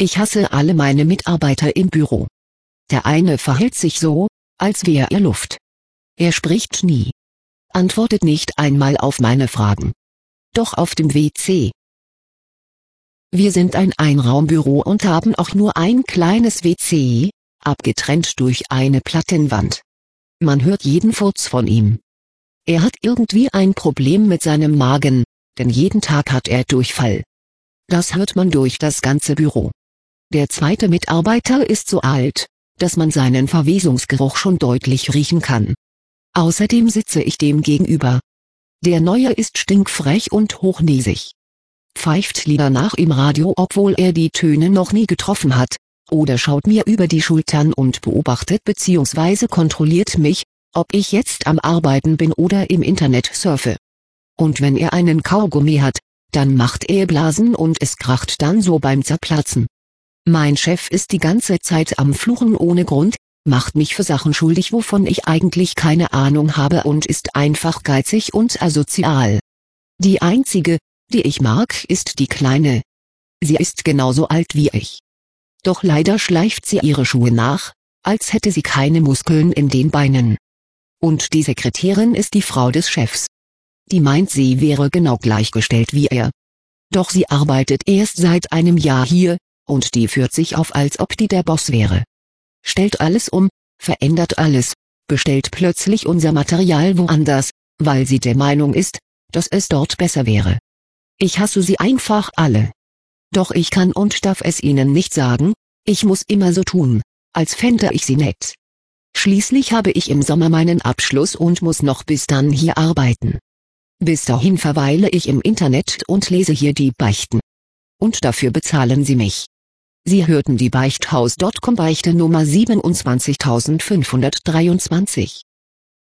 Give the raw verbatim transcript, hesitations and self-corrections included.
Ich hasse alle meine Mitarbeiter im Büro. Der eine verhält sich so, als wäre er Luft. Er spricht nie. Antwortet nicht einmal auf meine Fragen. Doch auf dem W C. Wir sind ein Einraumbüro und haben auch nur ein kleines W C, abgetrennt durch eine Plattenwand. Man hört jeden Furz von ihm. Er hat irgendwie ein Problem mit seinem Magen, denn jeden Tag hat er Durchfall. Das hört man durch das ganze Büro. Der zweite Mitarbeiter ist so alt, dass man seinen Verwesungsgeruch schon deutlich riechen kann. Außerdem sitze ich dem gegenüber. Der Neue ist stinkfrech und hochnäsig. Pfeift Lieder nach im Radio, obwohl er die Töne noch nie getroffen hat, oder schaut mir über die Schultern und beobachtet bzw. kontrolliert mich, ob ich jetzt am Arbeiten bin oder im Internet surfe. Und wenn er einen Kaugummi hat, dann macht er Blasen und es kracht dann so beim Zerplatzen. Mein Chef ist die ganze Zeit am Fluchen ohne Grund, macht mich für Sachen schuldig, wovon ich eigentlich keine Ahnung habe und ist einfach geizig und asozial. Die einzige, die ich mag, ist die Kleine. Sie ist genauso alt wie ich. Doch leider schleift sie ihre Schuhe nach, als hätte sie keine Muskeln in den Beinen. Und die Sekretärin ist die Frau des Chefs. Die meint, sie wäre genau gleichgestellt wie er. Doch sie arbeitet erst seit einem Jahr hier, und die führt sich auf, als ob die der Boss wäre. Stellt alles um, verändert alles, bestellt plötzlich unser Material woanders, weil sie der Meinung ist, dass es dort besser wäre. Ich hasse sie einfach alle. Doch ich kann und darf es ihnen nicht sagen, ich muss immer so tun, als fände ich sie nett. Schließlich habe ich im Sommer meinen Abschluss und muss noch bis dann hier arbeiten. Bis dahin verweile ich im Internet und lese hier die Beichten. Und dafür bezahlen sie mich. Sie hörten die Beichthaus Punkt com Beichte Nummer siebenundzwanzigtausendfünfhundertdreiundzwanzig.